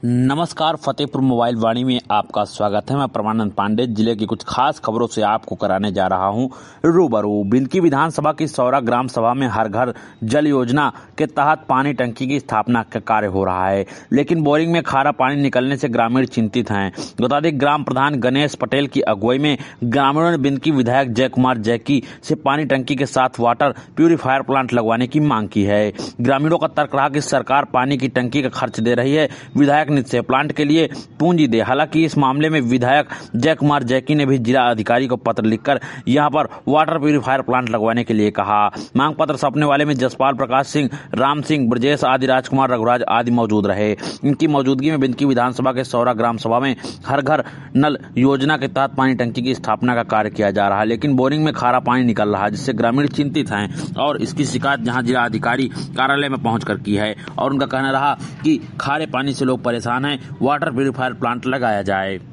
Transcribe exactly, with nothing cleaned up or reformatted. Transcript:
नमस्कार, फतेहपुर मोबाइल वाणी में आपका स्वागत है। मैं परमानंद पांडे जिले की कुछ खास खबरों से आपको कराने जा रहा हूं रूबरू। बिंदकी विधानसभा की सौरा ग्राम सभा में हर घर जल योजना के तहत पानी टंकी की स्थापना का कार्य हो रहा है, लेकिन बोरिंग में खारा पानी निकलने से ग्रामीण चिंतित हैं। बता दें, ग्राम प्रधान गणेश पटेल की अगुवाई में ग्रामीणों ने बिंदकी विधायक जय कुमार जैकी से पानी टंकी के साथ वाटर प्यूरिफायर प्लांट लगवाने की मांग की है। ग्रामीणों का तर्क रहा कि सरकार पानी की टंकी का खर्च दे रही है, विधायक से प्लांट के लिए पूंजी दे। हालांकि इस मामले में विधायक जय कुमार जैकी ने भी जिला अधिकारी को पत्र लिखकर यहां पर वाटर प्यूरिफायर प्लांट लगवाने के लिए कहा। मांग पत्र सौंपने वाले में जसपाल प्रकाश सिंह, राम सिंह, ब्रजेश आदि, राजकुमार, रघुराज आदि मौजूद रहे। इनकी मौजूदगी में बिंदकी विधानसभा के सौरा ग्राम सभा में हर घर नल योजना के तहत पानी टंकी की स्थापना का कार्य किया जा रहा है, लेकिन बोरिंग में खारा पानी निकल रहा है, जिससे ग्रामीण चिंतित हैं और इसकी शिकायत जहां जिला अधिकारी कार्यालय में पहुंचकर की है और उनका कहना रहा कि खारे पानी से लोग परेशान है, वाटर प्यूरिफायर प्लांट लगाया जाए।